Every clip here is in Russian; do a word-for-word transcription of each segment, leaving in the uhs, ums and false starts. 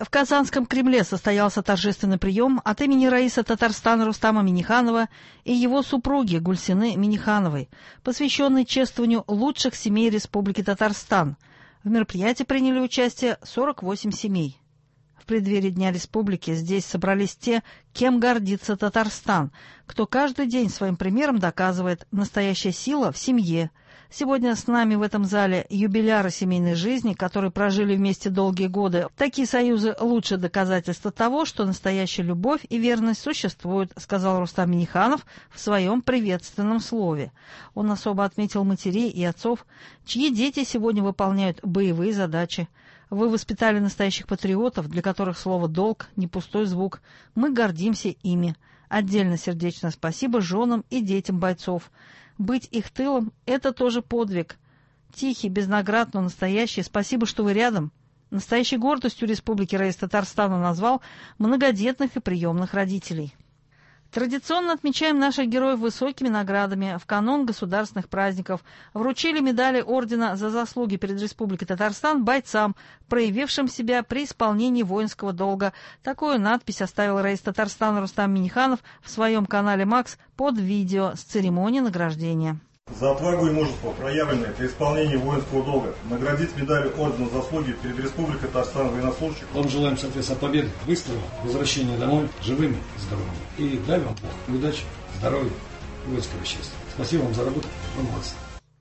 В Казанском Кремле состоялся торжественный прием от имени Раиса Татарстана Рустама Минниханова и его супруги Гульсины Миннихановой, посвященный чествованию лучших семей Республики Татарстан. В мероприятии приняли участие сорок восемь семей. В преддверии Дня Республики здесь собрались те, кем гордится Татарстан, кто каждый день своим примером доказывает: настоящая сила в семье. Сегодня с нами в этом зале юбиляры семейной жизни, которые прожили вместе долгие годы. Такие союзы – лучшее доказательство того, что настоящая любовь и верность существуют, сказал Рустам Минниханов в своем приветственном слове. Он особо отметил матерей и отцов, чьи дети сегодня выполняют боевые задачи. Вы воспитали настоящих патриотов, для которых слово «долг» – не пустой звук. Мы гордимся ими. Отдельно сердечное спасибо женам и детям бойцов. Быть их тылом – это тоже подвиг. Тихий, без наград, но настоящий. Спасибо, что вы рядом. Настоящей гордостью Республики Раис Татарстана назвал многодетных и приемных родителей. Традиционно отмечаем наших героев высокими наградами. В канун государственных праздников вручили медали ордена за заслуги перед Республикой Татарстан бойцам, проявившим себя при исполнении воинского долга. Такую надпись оставил Раис Татарстана Рустам Минниханов в своем канале «Макс» под видео с церемонии награждения. За отвагу и мужество, проявленное при исполнении воинского долга, наградить медалью ордена заслуги перед Республикой Татарстан военнослужащих. Вам желаем, соответственно, победы, быстрого возвращения домой, живыми и здоровыми. И дай вам Бог удачи, здоровья и воинского счастья. Спасибо вам за работу. Вы молодцы.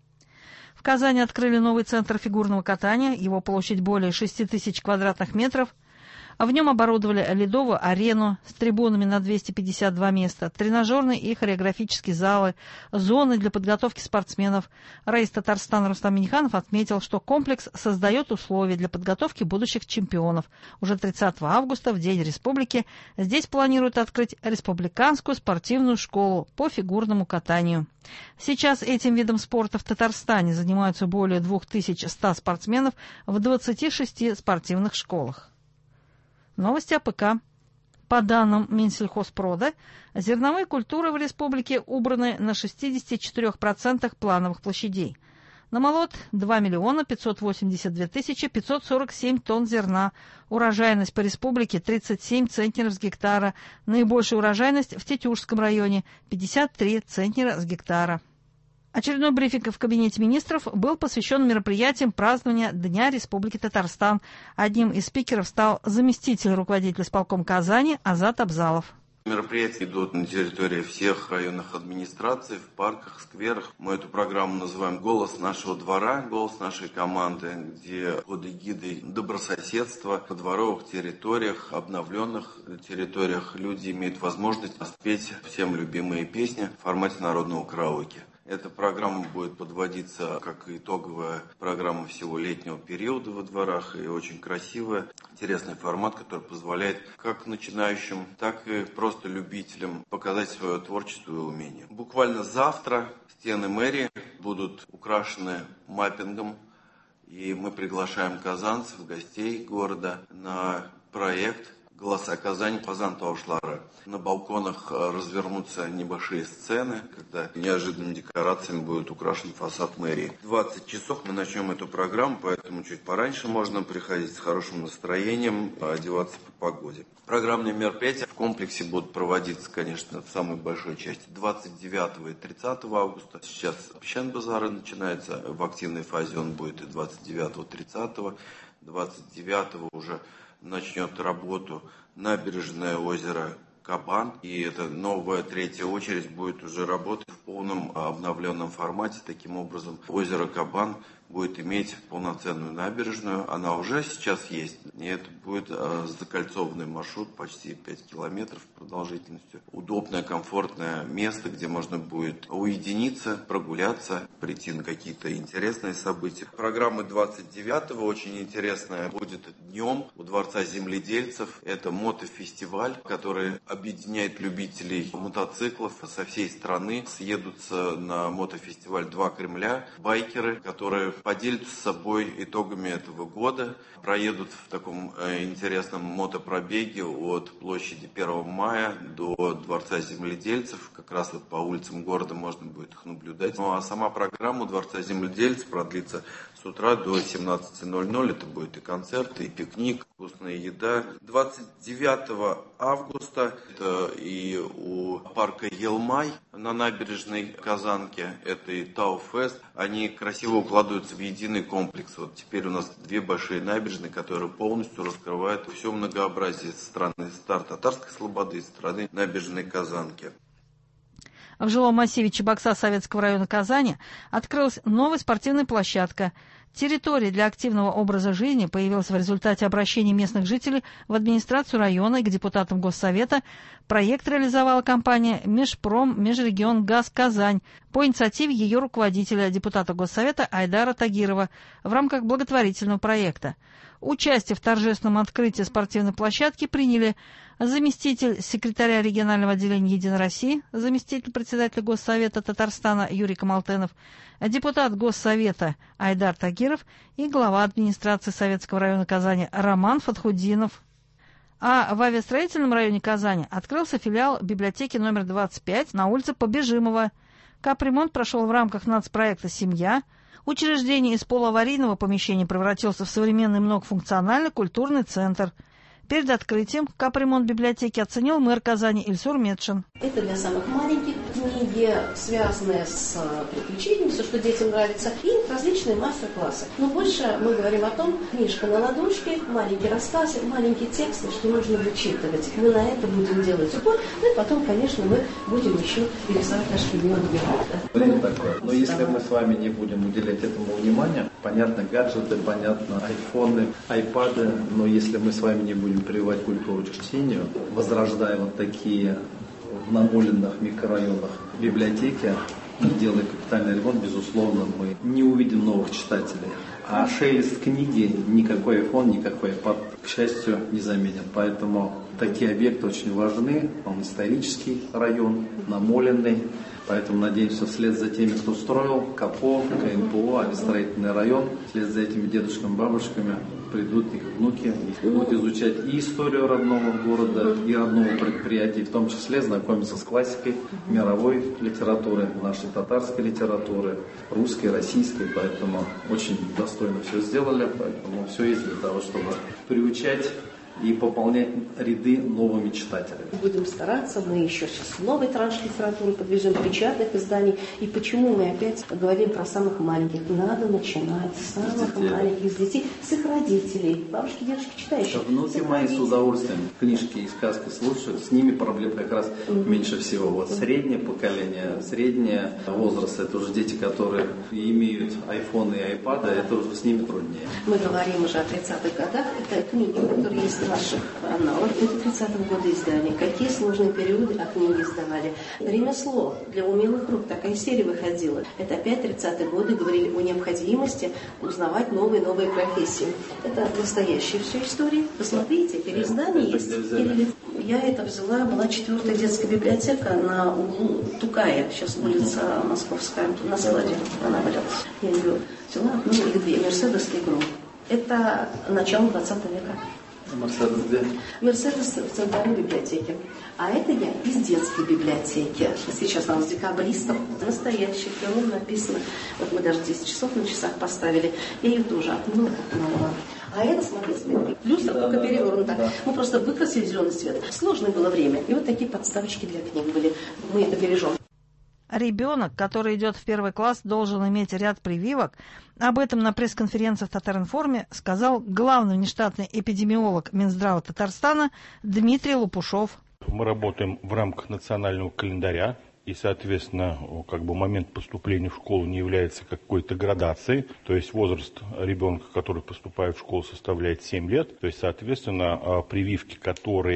В Казани открыли новый центр фигурного катания. Его площадь более шести тысяч квадратных метров. В нем оборудовали ледовую арену с трибунами на двести пятьдесят два места, тренажерные и хореографические залы, зоны для подготовки спортсменов. Раис Татарстан Рустам Минниханов отметил, что комплекс создает условия для подготовки будущих чемпионов. Уже тридцатого августа, в День Республики, здесь планируют открыть республиканскую спортивную школу по фигурному катанию. Сейчас этим видом спорта в Татарстане занимаются более двух тысяч ста спортсменов в двадцати шести спортивных школах. Новости АПК. По данным Минсельхозпрода, зерновые культуры в республике убраны на шестидесяти четырёх процентах плановых площадей. На молот два миллиона пятьсот восемьдесят две тысячи пятьсот сорок семь тонн зерна. Урожайность по республике тридцать семь центнеров с гектара. Наибольшая урожайность в Тетюшском районе пятьдесят три центнера с гектара. Очередной брифинг в Кабинете министров был посвящен мероприятиям празднования Дня Республики Татарстан. Одним из спикеров стал заместитель руководителя исполкома Казани Азат Абзалов. Мероприятия идут на территории всех районных администраций, в парках, скверах. Мы эту программу называем «Голос нашего двора», «Голос нашей команды», где под эгидой добрососедства на дворовых территориях, обновленных территориях люди имеют возможность спеть всем любимые песни в формате народного караоке. Эта программа будет подводиться как итоговая программа всего летнего периода во дворах, и очень красивая, интересный формат, который позволяет как начинающим, так и просто любителям показать свое творчество и умение. Буквально завтра стены мэрии будут украшены маппингом, и мы приглашаем казанцев, гостей города на проект «Голоса Казани» Казан Таушлары. На балконах развернутся небольшие сцены, когда неожиданными декорациями будет украшен фасад мэрии. В двадцать часов мы начнем эту программу, поэтому чуть пораньше можно приходить с хорошим настроением, одеваться по погоде. Программные мероприятия в комплексе будут проводиться, конечно, в самой большой части двадцать девятого и тридцатого августа. Сейчас песчаный базар начинается, в активной фазе он будет и двадцать девятого и тридцатого. двадцать девятого уже начнет работу набережное озеро Кабан. И эта новая третья очередь будет уже работать в полном обновленном формате. Таким образом, озеро Кабан будет иметь полноценную набережную. Она уже сейчас есть. И это будет э, закольцованный маршрут, почти пять километров продолжительностью. Удобное, комфортное место, где можно будет уединиться, прогуляться, прийти на какие-то интересные события. Программа двадцать девятого очень интересная будет днем у Дворца земледельцев. Это мотофестиваль, который объединяет любителей мотоциклов со всей страны. Съедутся на мотофестиваль два Кремля, байкеры, которые поделятся с собой итогами этого года, проедут в таком интересном мотопробеге от площади первого мая до Дворца земледельцев. Как раз вот по улицам города можно будет их наблюдать. Ну а сама программа Дворца земледельцев продлится с утра до семнадцати ноль-ноль. Это будет и концерты, и пикник, вкусная еда. двадцать девятого августа это и у парка Елмай на набережной Казанки, это и Тау-фест. Они красиво укладываются в единый комплекс. Вот теперь у нас две большие набережные, которые полностью раскрывают все многообразие страны Стар Татарской Слободы и страны набережной Казанки. В жилом массиве Чебокса Советского района Казани открылась новая спортивная площадка. Территория для активного образа жизни появилась в результате обращений местных жителей в администрацию района и к депутатам Госсовета. Проект реализовала компания «Межпром Межрегионгаз Казань» по инициативе ее руководителя, депутата Госсовета Айдара Тагирова в рамках благотворительного проекта. Участие в торжественном открытии спортивной площадки приняли заместитель секретаря регионального отделения «Единой России», заместитель председателя Госсовета Татарстана Юрий Камалтенов, депутат Госсовета Айдар Тагиров и глава администрации Советского района Казани Роман Фатхудинов. А в авиастроительном районе Казани открылся филиал библиотеки номер двадцать пять на улице Побежимова. Капремонт прошел в рамках нацпроекта «Семья». Учреждение из полуаварийного помещения превратился в современный многофункциональный культурный центр. Перед открытием капремонт библиотеки оценил мэр Казани Ильсур Медшин. Это для самых маленьких книги, связанные с приключениями, все, что детям нравится, и различные мастер-классы. Но больше мы говорим о том, книжка на ладошке, маленькие рассказы, маленькие тексты, что нужно вычитывать. Мы на это будем делать упор, ну и потом, конечно, мы будем еще рисовать наш любимый герой. Время такое. Но если мы с вами не будем уделять этому внимания, понятно, гаджеты, понятно, айфоны, айпады, но если мы с вами не будем прививать культуру к чтению, возрождая вот такие в намоленных микрорайонах библиотеки, и делая капитальный ремонт, безусловно, мы не увидим новых читателей. А шелест книги никакой айфон, никакой iPad, к счастью, не заменит. Поэтому такие объекты очень важны. Он исторический район, намоленный. Поэтому надеемся, вслед за теми, кто строил КАПО, КНПО, авиастроительный район, вслед за этими дедушками, бабушками придут их внуки, будут изучать и историю родного города, и родного предприятия, в том числе знакомиться с классикой мировой литературы, нашей татарской литературы, русской, российской. Поэтому очень достойно все сделали, поэтому все есть для того, чтобы приучать и пополнять ряды новыми читателями. Будем стараться, мы еще сейчас новый транш литературы подвижем, печатных изданий. И почему мы опять говорим про самых маленьких? Надо начинать с самых маленьких, с детей, с их родителей. Бабушки, дедушки читающие. Внуки мои с удовольствием книжки и сказки слушают, с ними проблем как раз mm-hmm. меньше всего. Вот среднее поколение, средний возраст, это уже дети, которые имеют айфоны и айпады, это уже с ними труднее. Мы говорим уже о тридцатых годах, это книги, которые есть наших аналогов, это тридцатого года издания. Какие сложные периоды, а книги сдавали. Ремесло для умелых рук, такая серия выходила. Это опять тридцатые годы, говорили о необходимости узнавать новые-новые профессии. Это настоящие все истории. Посмотрите, переиздание есть. Или... Я это взяла, была четвертая детская библиотека на углу Тукая, сейчас улица Московская, на складе она валялась. Я ее взяла, ну или две, Мерседес и Гром. Это начало двадцатого века. Мерседес где? Мерседес в центральной библиотеке. А это я из детской библиотеки. Сейчас у нас декабристов. Настоящий фильм написано. Вот мы даже десять часов на часах поставили. Я ее тоже отмыла, отмыла. А это, смотрите, люстра да, только да, перевернута. Да, да. Мы просто выкрасили зеленый цвет. Сложное было время. И вот такие подставочки для книг были. Мы это бережем. Ребенок, который идет в первый класс, должен иметь ряд прививок. Об этом на пресс-конференции в Татаринформе сказал главный внештатный эпидемиолог Минздрава Татарстана Дмитрий Лопушов. Мы работаем в рамках национального календаря. И, соответственно, как бы момент поступления в школу не является какой-то градацией. То есть возраст ребенка, который поступает в школу, составляет семь лет. То есть, соответственно, прививки, которые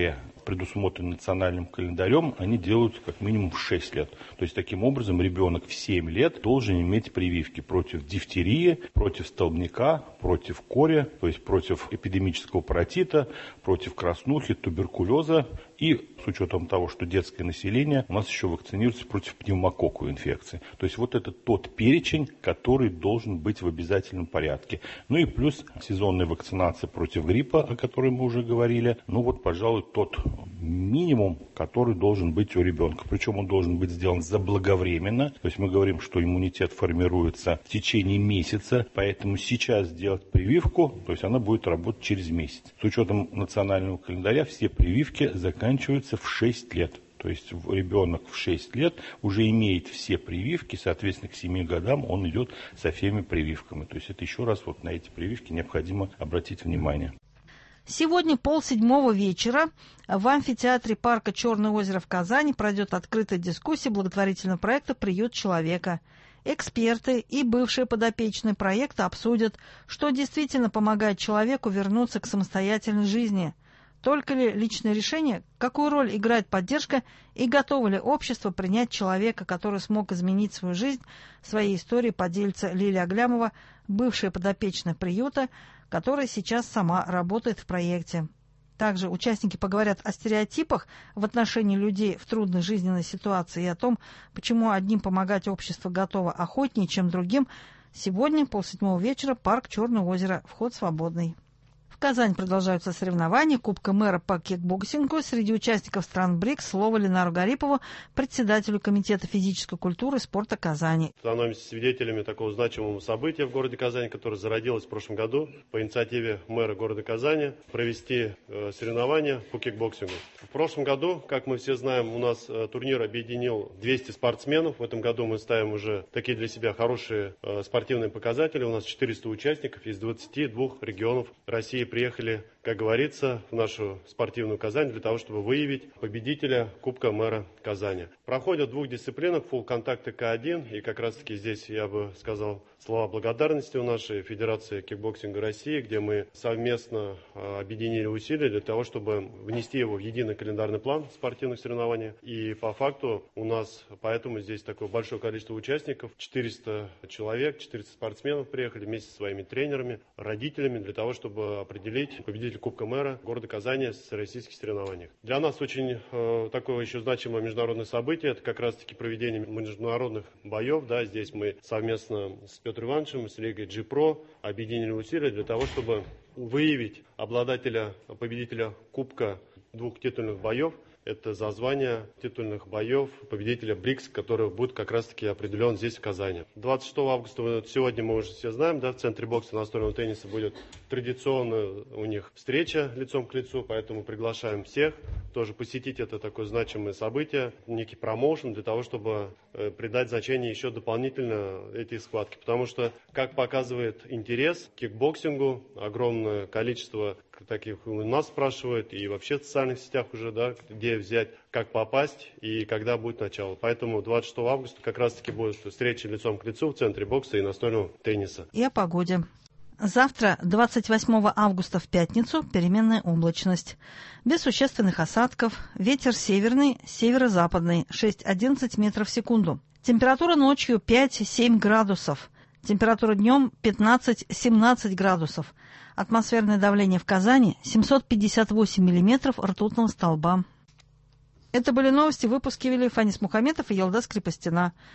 предусмотрены национальным календарем, они делаются как минимум в шесть лет. То есть таким образом ребенок в семь лет должен иметь прививки против дифтерии, против столбняка, против кори, то есть против эпидемического паротита, против краснухи, туберкулеза и с учетом того, что детское население у нас еще вакцинируется против пневмококковой инфекции. То есть вот это тот перечень, который должен быть в обязательном порядке. Ну и плюс сезонная вакцинация против гриппа, о которой мы уже говорили. Ну вот, пожалуй, тот минимум, который должен быть у ребенка. Причем он должен быть сделан заблаговременно. То есть мы говорим, что иммунитет формируется в течение месяца, поэтому сейчас сделать прививку, то есть она будет работать через месяц. С учетом национального календаря все прививки заканчиваются в шесть лет. То есть ребенок в шесть лет уже имеет все прививки, соответственно, к семи годам он идет со всеми прививками. То есть это еще раз вот на эти прививки необходимо обратить внимание. Сегодня полседьмого вечера в амфитеатре парка Черное озеро в Казани пройдет открытая дискуссия благотворительного проекта «Приют человека». Эксперты и бывшие подопечные проекта обсудят, что действительно помогает человеку вернуться к самостоятельной жизни. Только ли личное решение, какую роль играет поддержка и готово ли общество принять человека, который смог изменить свою жизнь, своей историей поделится Лилия Аглямова, бывшая подопечная приюта, которая сейчас сама работает в проекте. Также участники поговорят о стереотипах в отношении людей в трудной жизненной ситуации и о том, почему одним помогать общество готово охотнее, чем другим. Сегодня, полседьмого вечера, парк Черное озеро. Вход свободный. В Казани продолжаются соревнования Кубка мэра по кикбоксингу. Среди участников стран БРИКС слово Ленару Гарипову, председателю Комитета физической культуры и спорта Казани. Становимся свидетелями такого значимого события в городе Казани, которое зародилось в прошлом году по инициативе мэра города Казани провести э, соревнования по кикбоксингу. В прошлом году, как мы все знаем, у нас э, турнир объединил двести спортсменов. В этом году мы ставим уже такие для себя хорошие э, спортивные показатели. У нас четыреста участников из двадцати двух регионов России приехали, как говорится, в нашу спортивную Казань для того, чтобы выявить победителя Кубка мэра Казани. Проходят в двух дисциплинах фулл-контакт и К один, и как раз-таки здесь я бы сказал слова благодарности у нашей Федерации кикбоксинга России, где мы совместно объединили усилия для того, чтобы внести его в единый календарный план спортивных соревнований. И по факту у нас поэтому здесь такое большое количество участников, четыреста человек, четыреста спортсменов приехали вместе со своими тренерами, родителями для того, чтобы определить победителя Кубка мэра города Казани с российских соревнований. Для нас очень э, такое еще значимое международное событие, это как раз-таки проведение международных боев. Да, здесь мы совместно с Петром Ивановичем, с Лигой G-Pro объединили усилия для того, чтобы выявить обладателя, победителя Кубка двух титульных боев. Это за звание титульных боев победителя БРИКС, который будет как раз-таки определен здесь, в Казани. двадцать шестого августа, сегодня мы уже все знаем, да, в Центре бокса и настольного тенниса будет традиционная у них встреча лицом к лицу, поэтому приглашаем всех тоже посетить это такое значимое событие, некий промоушен для того, чтобы э, придать значение еще дополнительно этой схватке. Потому что, как показывает интерес к кикбоксингу, огромное количество таких у нас спрашивают, и вообще в социальных сетях уже, да, где взять, как попасть и когда будет начало. Поэтому двадцать шестого августа как раз-таки будет встреча лицом к лицу в Центре бокса и настольного тенниса. И о погоде. Завтра, двадцать восьмого августа в пятницу, переменная облачность. Без существенных осадков. Ветер северный, северо-западный, шесть-одиннадцать метров в секунду. Температура ночью пять-семь градусов. Температура днем пятнадцать-семнадцать градусов. Атмосферное давление в Казани семьсот пятьдесят восемь миллиметров ртутного столба. Это были новости, выпуски вели Фанис Мухаметов и Елдас Крепостина.